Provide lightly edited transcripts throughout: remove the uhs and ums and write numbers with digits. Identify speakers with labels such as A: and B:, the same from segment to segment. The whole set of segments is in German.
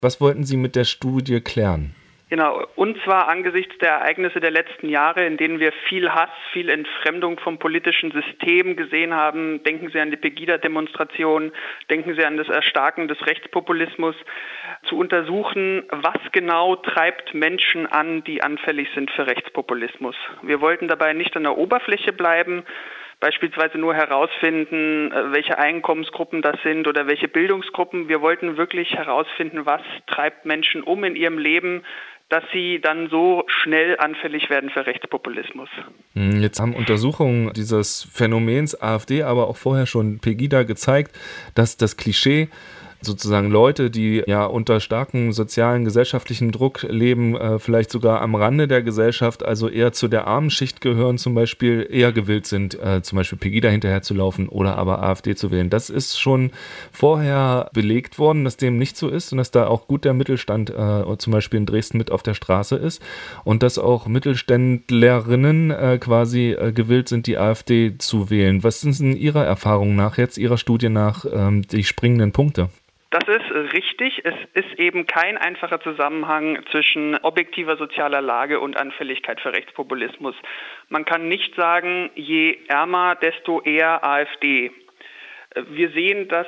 A: Was wollten Sie mit der Studie klären?
B: Genau, und zwar angesichts der Ereignisse der letzten Jahre, in denen wir viel Hass, viel Entfremdung vom politischen System gesehen haben. Denken Sie an die Pegida-Demonstration, denken Sie an das Erstarken des Rechtspopulismus, zu untersuchen, was genau treibt Menschen an, die anfällig sind für Rechtspopulismus. Wir wollten dabei nicht an der Oberfläche bleiben, beispielsweise nur herausfinden, welche Einkommensgruppen das sind oder welche Bildungsgruppen. Wir wollten wirklich herausfinden, was treibt Menschen um in ihrem Leben, dass sie dann so schnell anfällig werden für Rechtspopulismus.
A: Jetzt haben Untersuchungen dieses Phänomens AfD, aber auch vorher schon Pegida gezeigt, dass das Klischee sozusagen Leute, die ja unter starkem sozialen, gesellschaftlichen Druck leben, vielleicht sogar am Rande der Gesellschaft, also eher zu der armen Schicht gehören, zum Beispiel eher gewillt sind, zum Beispiel Pegida hinterherzulaufen oder aber AfD zu wählen. Das ist schon vorher belegt worden, dass dem nicht so ist und dass da auch gut der Mittelstand zum Beispiel in Dresden mit auf der Straße ist und dass auch Mittelständlerinnen quasi gewillt sind, die AfD zu wählen. Was sind denn Ihrer Erfahrung nach, jetzt Ihrer Studie nach, die springenden Punkte?
B: Das ist richtig. Es ist eben kein einfacher Zusammenhang zwischen objektiver sozialer Lage und Anfälligkeit für Rechtspopulismus. Man kann nicht sagen, je ärmer, desto eher AfD. Wir sehen, dass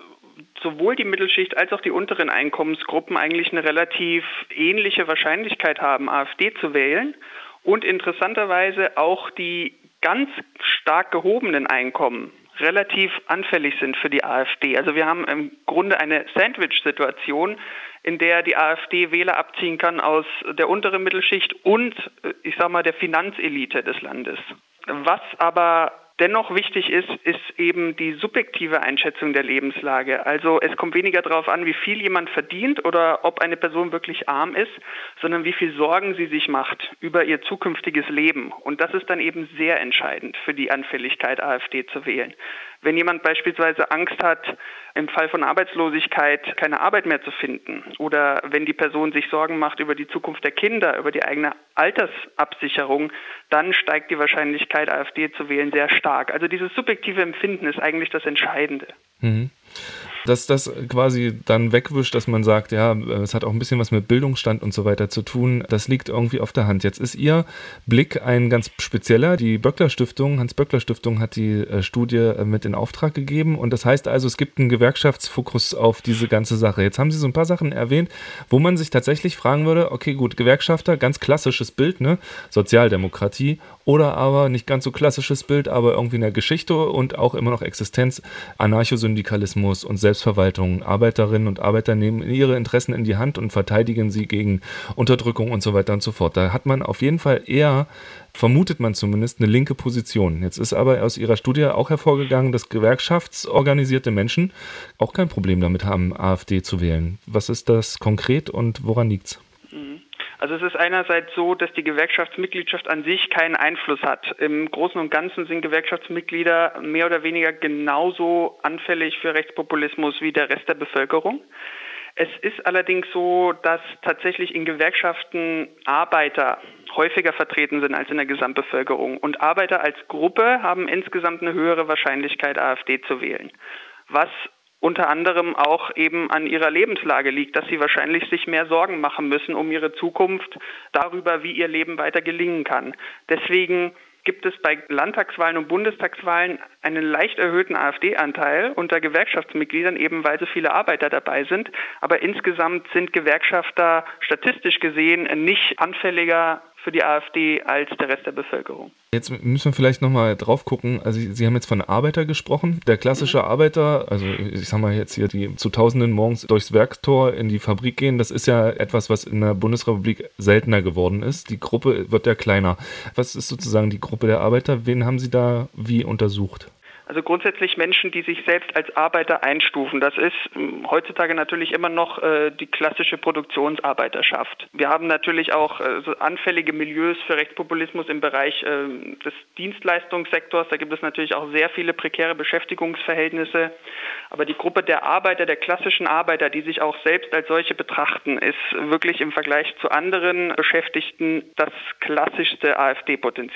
B: sowohl die Mittelschicht als auch die unteren Einkommensgruppen eigentlich eine relativ ähnliche Wahrscheinlichkeit haben, AfD zu wählen. Und interessanterweise auch die ganz stark gehobenen Einkommen relativ anfällig sind für die AfD. Also wir haben im Grunde eine Sandwich-Situation, in der die AfD Wähler abziehen kann aus der unteren Mittelschicht und, der Finanzelite des Landes. Was aber dennoch wichtig ist eben die subjektive Einschätzung der Lebenslage. Also es kommt weniger darauf an, wie viel jemand verdient oder ob eine Person wirklich arm ist, sondern wie viel Sorgen sie sich macht über ihr zukünftiges Leben. Und das ist dann eben sehr entscheidend für die Anfälligkeit, AfD zu wählen. Wenn jemand beispielsweise Angst hat, im Fall von Arbeitslosigkeit keine Arbeit mehr zu finden oder wenn die Person sich Sorgen macht über die Zukunft der Kinder, über die eigene Altersabsicherung, dann steigt die Wahrscheinlichkeit, AfD zu wählen, sehr stark. Also dieses subjektive Empfinden ist eigentlich das Entscheidende.
A: Mhm. Dass das quasi dann wegwischt, dass man sagt, ja, es hat auch ein bisschen was mit Bildungsstand und so weiter zu tun, das liegt irgendwie auf der Hand. Jetzt ist Ihr Blick ein ganz spezieller. Die Böckler-Stiftung, Hans-Böckler-Stiftung hat die Studie mit in Auftrag gegeben und das heißt also, es gibt einen Gewerkschaftsfokus auf diese ganze Sache. Jetzt haben Sie so ein paar Sachen erwähnt, wo man sich tatsächlich fragen würde, okay, gut, Gewerkschafter, ganz klassisches Bild, ne? Sozialdemokratie oder aber nicht ganz so klassisches Bild, aber irgendwie in der Geschichte und auch immer noch Existenz, Anarchosyndikalismus und Selbstverwaltung. Arbeiterinnen und Arbeiter nehmen ihre Interessen in die Hand und verteidigen sie gegen Unterdrückung und so weiter und so fort. Da hat man auf jeden Fall eher, vermutet man zumindest, eine linke Position. Jetzt ist aber aus Ihrer Studie auch hervorgegangen, dass gewerkschaftsorganisierte Menschen auch kein Problem damit haben, AfD zu wählen. Was ist das konkret und woran liegt's?
B: Also es ist einerseits so, dass die Gewerkschaftsmitgliedschaft an sich keinen Einfluss hat. Im Großen und Ganzen sind Gewerkschaftsmitglieder mehr oder weniger genauso anfällig für Rechtspopulismus wie der Rest der Bevölkerung. Es ist allerdings so, dass tatsächlich in Gewerkschaften Arbeiter häufiger vertreten sind als in der Gesamtbevölkerung. Und Arbeiter als Gruppe haben insgesamt eine höhere Wahrscheinlichkeit, AfD zu wählen. Was unter anderem auch eben an ihrer Lebenslage liegt, dass sie wahrscheinlich sich mehr Sorgen machen müssen um ihre Zukunft, darüber, wie ihr Leben weiter gelingen kann. Deswegen gibt es bei Landtagswahlen und Bundestagswahlen einen leicht erhöhten AfD-Anteil unter Gewerkschaftsmitgliedern, eben weil so viele Arbeiter dabei sind. Aber insgesamt sind Gewerkschafter statistisch gesehen nicht anfälliger für die AfD als der Rest der Bevölkerung.
A: Jetzt müssen wir vielleicht nochmal drauf gucken. Also Sie haben jetzt von Arbeiter gesprochen. Der klassische Arbeiter, also ich sag mal jetzt hier, die zu Tausenden morgens durchs Werkstor in die Fabrik gehen, das ist ja etwas, was in der Bundesrepublik seltener geworden ist. Die Gruppe wird ja kleiner. Was ist sozusagen die Gruppe der Arbeiter? Wen haben Sie da wie untersucht?
B: Also grundsätzlich Menschen, die sich selbst als Arbeiter einstufen. Das ist heutzutage natürlich immer noch die klassische Produktionsarbeiterschaft. Wir haben natürlich auch so anfällige Milieus für Rechtspopulismus im Bereich des Dienstleistungssektors. Da gibt es natürlich auch sehr viele prekäre Beschäftigungsverhältnisse. Aber die Gruppe der Arbeiter, der klassischen Arbeiter, die sich auch selbst als solche betrachten, ist wirklich im Vergleich zu anderen Beschäftigten das klassischste AfD-Potenzial.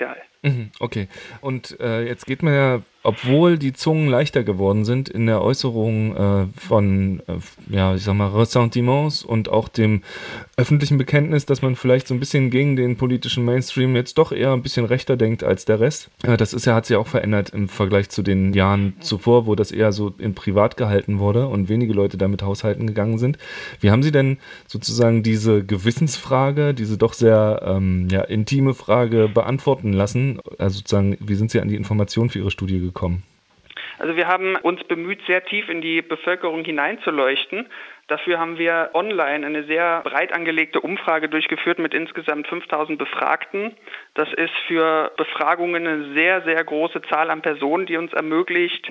A: Okay. Und jetzt geht man ja, obwohl die Zungen leichter geworden sind in der Äußerung von, ich sag mal, Ressentiments und auch dem öffentlichen Bekenntnis, dass man vielleicht so ein bisschen gegen den politischen Mainstream jetzt doch eher ein bisschen rechter denkt als der Rest. Das hat sich auch verändert im Vergleich zu den Jahren zuvor, wo das eher so in privat gehalten wurde und wenige Leute damit haushalten gegangen sind. Wie haben Sie denn sozusagen diese Gewissensfrage, diese doch sehr intime Frage beantworten lassen? Also sozusagen, wie sind Sie an die Informationen für Ihre Studie gekommen?
B: Also wir haben uns bemüht, sehr tief in die Bevölkerung hineinzuleuchten. Dafür haben wir online eine sehr breit angelegte Umfrage durchgeführt mit insgesamt 5.000 Befragten. Das ist für Befragungen eine sehr, sehr große Zahl an Personen, die uns ermöglicht,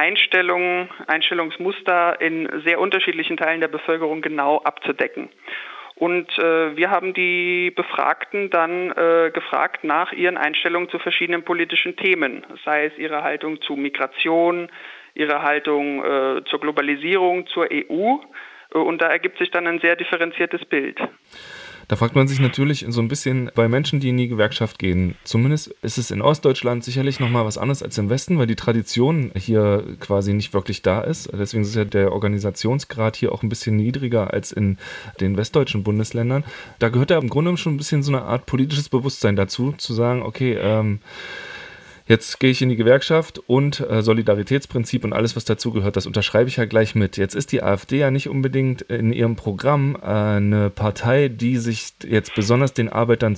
B: Einstellungsmuster in sehr unterschiedlichen Teilen der Bevölkerung genau abzudecken. Und wir haben die Befragten dann gefragt nach ihren Einstellungen zu verschiedenen politischen Themen, sei es ihre Haltung zu Migration, ihre Haltung zur Globalisierung, zur EU. Und da ergibt sich dann ein sehr differenziertes Bild.
A: Da fragt man sich natürlich so ein bisschen bei Menschen, die in die Gewerkschaft gehen. Zumindest ist es in Ostdeutschland sicherlich nochmal was anderes als im Westen, weil die Tradition hier quasi nicht wirklich da ist. Deswegen ist ja der Organisationsgrad hier auch ein bisschen niedriger als in den westdeutschen Bundesländern. Da gehört ja im Grunde schon ein bisschen so eine Art politisches Bewusstsein dazu, zu sagen, okay, jetzt gehe ich in die Gewerkschaft und Solidaritätsprinzip und alles, was dazugehört, das unterschreibe ich ja gleich mit. Jetzt ist die AfD ja nicht unbedingt in ihrem Programm eine Partei, die sich jetzt besonders den Arbeitern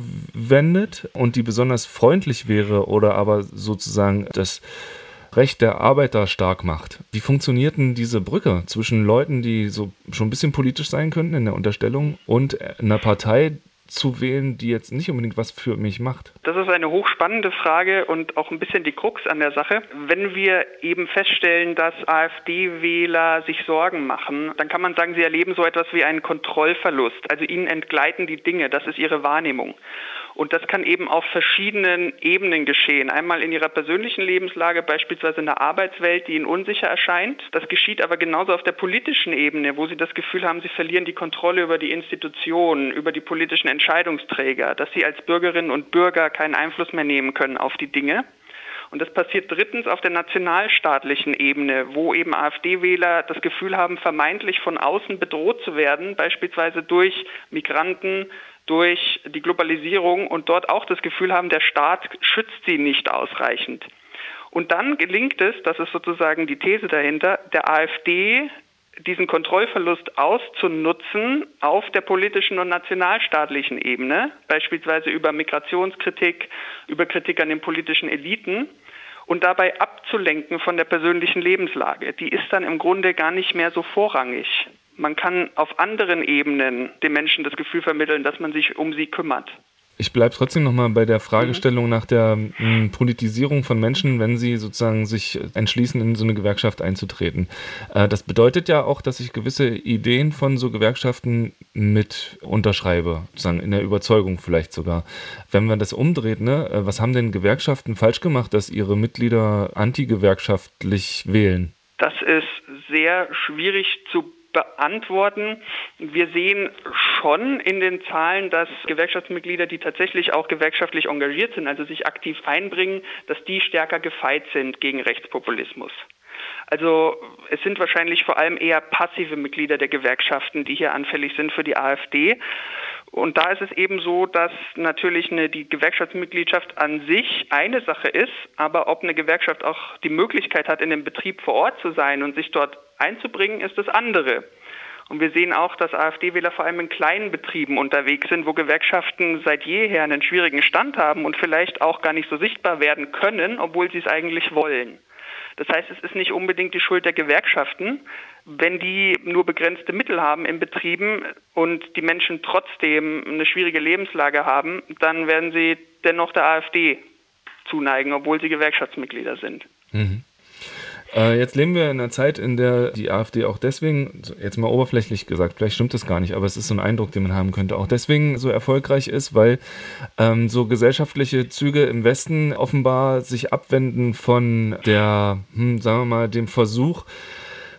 A: zuwendet und die besonders freundlich wäre oder aber sozusagen das Recht der Arbeiter stark macht. Wie funktioniert denn diese Brücke zwischen Leuten, die so schon ein bisschen politisch sein könnten in der Unterstellung und einer Partei zu wählen, die jetzt nicht unbedingt was für mich macht?
B: Das ist eine hochspannende Frage und auch ein bisschen die Krux an der Sache. Wenn wir eben feststellen, dass AfD-Wähler sich Sorgen machen, dann kann man sagen, sie erleben so etwas wie einen Kontrollverlust. Also ihnen entgleiten die Dinge, das ist ihre Wahrnehmung. Und das kann eben auf verschiedenen Ebenen geschehen. Einmal in ihrer persönlichen Lebenslage, beispielsweise in der Arbeitswelt, die ihnen unsicher erscheint. Das geschieht aber genauso auf der politischen Ebene, wo sie das Gefühl haben, sie verlieren die Kontrolle über die Institutionen, über die politischen Entscheidungsträger, dass sie als Bürgerinnen und Bürger keinen Einfluss mehr nehmen können auf die Dinge. Und das passiert drittens auf der nationalstaatlichen Ebene, wo eben AfD-Wähler das Gefühl haben, vermeintlich von außen bedroht zu werden, beispielsweise durch Migranten, durch die Globalisierung und dort auch das Gefühl haben, der Staat schützt sie nicht ausreichend. Und dann gelingt es, das ist sozusagen die These dahinter, der AfD diesen Kontrollverlust auszunutzen auf der politischen und nationalstaatlichen Ebene, beispielsweise über Migrationskritik, über Kritik an den politischen Eliten und dabei abzulenken von der persönlichen Lebenslage. Die ist dann im Grunde gar nicht mehr so vorrangig. Man kann auf anderen Ebenen den Menschen das Gefühl vermitteln, dass man sich um sie kümmert.
A: Ich bleibe trotzdem nochmal bei der Fragestellung nach der Politisierung von Menschen, wenn sie sozusagen sich entschließen, in so eine Gewerkschaft einzutreten. Das bedeutet ja auch, dass ich gewisse Ideen von so Gewerkschaften mit unterschreibe, sozusagen in der Überzeugung vielleicht sogar. Wenn man das umdreht, was haben denn Gewerkschaften falsch gemacht, dass ihre Mitglieder antigewerkschaftlich wählen?
B: Das ist sehr schwierig zu beantworten. Wir sehen schon in den Zahlen, dass Gewerkschaftsmitglieder, die tatsächlich auch gewerkschaftlich engagiert sind, also sich aktiv einbringen, dass die stärker gefeit sind gegen Rechtspopulismus. Also es sind wahrscheinlich vor allem eher passive Mitglieder der Gewerkschaften, die hier anfällig sind für die AfD. Und da ist es eben so, dass natürlich die Gewerkschaftsmitgliedschaft an sich eine Sache ist, aber ob eine Gewerkschaft auch die Möglichkeit hat, in dem Betrieb vor Ort zu sein und sich dort einzubringen, ist das andere. Und wir sehen auch, dass AfD-Wähler vor allem in kleinen Betrieben unterwegs sind, wo Gewerkschaften seit jeher einen schwierigen Stand haben und vielleicht auch gar nicht so sichtbar werden können, obwohl sie es eigentlich wollen. Das heißt, es ist nicht unbedingt die Schuld der Gewerkschaften. Wenn die nur begrenzte Mittel haben in Betrieben und die Menschen trotzdem eine schwierige Lebenslage haben, dann werden sie dennoch der AfD zuneigen, obwohl sie Gewerkschaftsmitglieder sind.
A: Mhm. Jetzt leben wir in einer Zeit, in der die AfD auch deswegen, jetzt mal oberflächlich gesagt, vielleicht stimmt das gar nicht, aber es ist so ein Eindruck, den man haben könnte, auch deswegen so erfolgreich ist, weil so gesellschaftliche Züge im Westen offenbar sich abwenden von der, sagen wir mal, dem Versuch,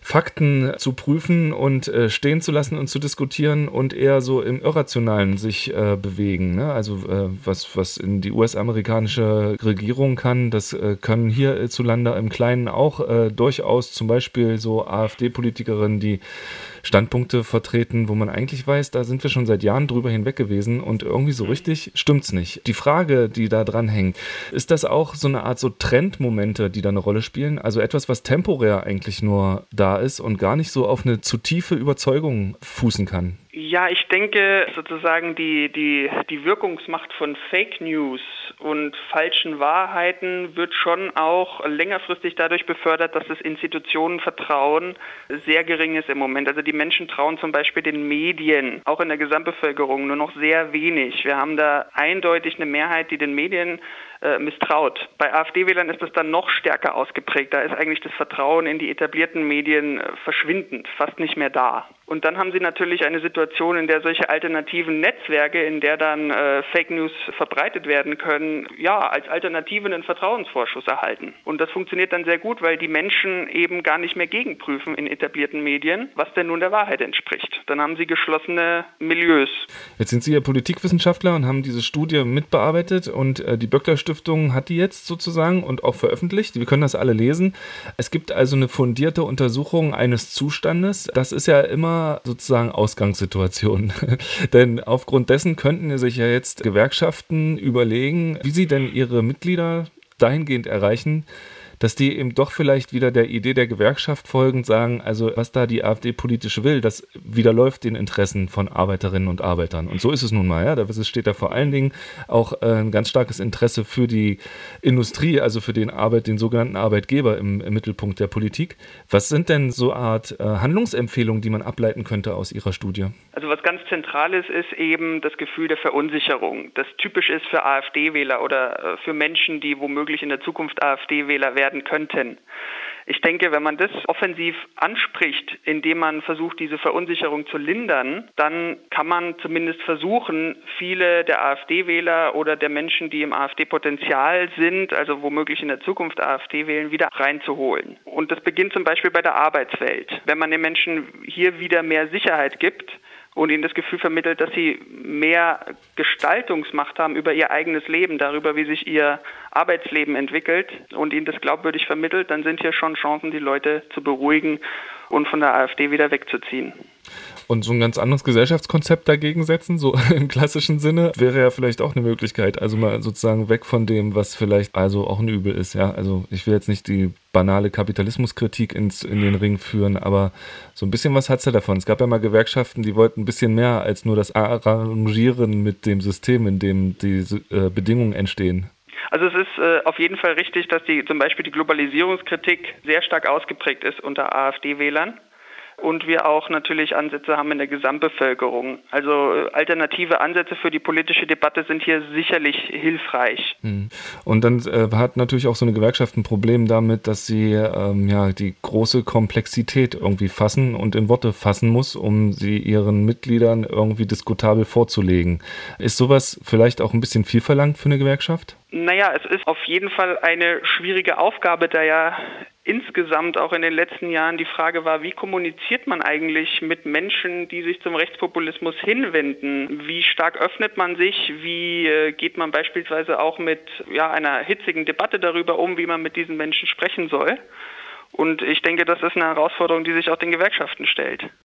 A: Fakten zu prüfen und stehen zu lassen und zu diskutieren und eher so im Irrationalen sich bewegen. Ne? Also was in die US-amerikanische Regierung kann, das können hierzulande im Kleinen auch durchaus zum Beispiel so AfD-Politikerinnen, die Standpunkte vertreten, wo man eigentlich weiß, da sind wir schon seit Jahren drüber hinweg gewesen und irgendwie so richtig stimmt's nicht. Die Frage, die da dran hängt, ist das auch so eine Art so Trendmomente, die da eine Rolle spielen? Also etwas, was temporär eigentlich nur da ist und gar nicht so auf eine zu tiefe Überzeugung fußen kann?
B: Ja, ich denke sozusagen die Wirkungsmacht von Fake News und falschen Wahrheiten wird schon auch längerfristig dadurch befördert, dass das Institutionenvertrauen sehr gering ist im Moment. Also die Menschen trauen zum Beispiel den Medien, auch in der Gesamtbevölkerung, nur noch sehr wenig. Wir haben da eindeutig eine Mehrheit, die den Medien misstraut. Bei AfD-Wählern ist das dann noch stärker ausgeprägt. Da ist eigentlich das Vertrauen in die etablierten Medien verschwindend, fast nicht mehr da. Und dann haben sie natürlich eine Situation, in der solche alternativen Netzwerke, in der dann Fake News verbreitet werden können, ja, als Alternative einen Vertrauensvorschuss erhalten. Und das funktioniert dann sehr gut, weil die Menschen eben gar nicht mehr gegenprüfen in etablierten Medien, was denn nun der Wahrheit entspricht. Dann haben sie geschlossene Milieus.
A: Jetzt sind Sie ja Politikwissenschaftler und haben diese Studie mitbearbeitet und die Böckler-Stiftung hat die jetzt sozusagen und auch veröffentlicht. Wir können das alle lesen. Es gibt also eine fundierte Untersuchung eines Zustandes. Das ist ja immer sozusagen Ausgangssituation. Denn aufgrund dessen könnten sich ja jetzt Gewerkschaften überlegen, wie sie denn ihre Mitglieder dahingehend erreichen, dass die eben doch vielleicht wieder der Idee der Gewerkschaft folgend sagen, also was da die AfD politisch will, das widerläuft den Interessen von Arbeiterinnen und Arbeitern. Und so ist es nun mal. Ja? Da steht da vor allen Dingen auch ein ganz starkes Interesse für die Industrie, also für den sogenannten Arbeitgeber im Mittelpunkt der Politik. Was sind denn so Art Handlungsempfehlungen, die man ableiten könnte aus Ihrer Studie?
B: Also was ganz Zentrales ist eben das Gefühl der Verunsicherung, das typisch ist für AfD-Wähler oder für Menschen, die womöglich in der Zukunft AfD-Wähler werden könnten. Ich denke, wenn man das offensiv anspricht, indem man versucht, diese Verunsicherung zu lindern, dann kann man zumindest versuchen, viele der AfD-Wähler oder der Menschen, die im AfD-Potenzial sind, also womöglich in der Zukunft AfD wählen, wieder reinzuholen. Und das beginnt zum Beispiel bei der Arbeitswelt. Wenn man den Menschen hier wieder mehr Sicherheit gibt, und ihnen das Gefühl vermittelt, dass sie mehr Gestaltungsmacht haben über ihr eigenes Leben, darüber, wie sich ihr Arbeitsleben entwickelt und ihnen das glaubwürdig vermittelt, dann sind hier schon Chancen, die Leute zu beruhigen und von der AfD wieder wegzuziehen.
A: Und so ein ganz anderes Gesellschaftskonzept dagegen setzen, so im klassischen Sinne, wäre ja vielleicht auch eine Möglichkeit. Also mal sozusagen weg von dem, was vielleicht also auch ein Übel ist. Ja, also ich will jetzt nicht die banale Kapitalismuskritik in den Ring führen, aber so ein bisschen was hat's ja davon. Es gab ja mal Gewerkschaften, die wollten ein bisschen mehr als nur das Arrangieren mit dem System, in dem die Bedingungen entstehen.
B: Also es ist auf jeden Fall richtig, dass zum Beispiel die Globalisierungskritik sehr stark ausgeprägt ist unter AfD-Wählern. Und wir auch natürlich Ansätze haben in der Gesamtbevölkerung. Also alternative Ansätze für die politische Debatte sind hier sicherlich hilfreich.
A: Und dann hat natürlich auch so eine Gewerkschaft ein Problem damit, dass sie die große Komplexität irgendwie fassen und in Worte fassen muss, um sie ihren Mitgliedern irgendwie diskutabel vorzulegen. Ist sowas vielleicht auch ein bisschen viel verlangt für eine Gewerkschaft?
B: Naja, es ist auf jeden Fall eine schwierige Aufgabe, da ja insgesamt auch in den letzten Jahren die Frage war, wie kommuniziert man eigentlich mit Menschen, die sich zum Rechtspopulismus hinwenden? Wie stark öffnet man sich? Wie geht man beispielsweise auch mit einer hitzigen Debatte darüber um, wie man mit diesen Menschen sprechen soll? Und ich denke, das ist eine Herausforderung, die sich auch den Gewerkschaften stellt.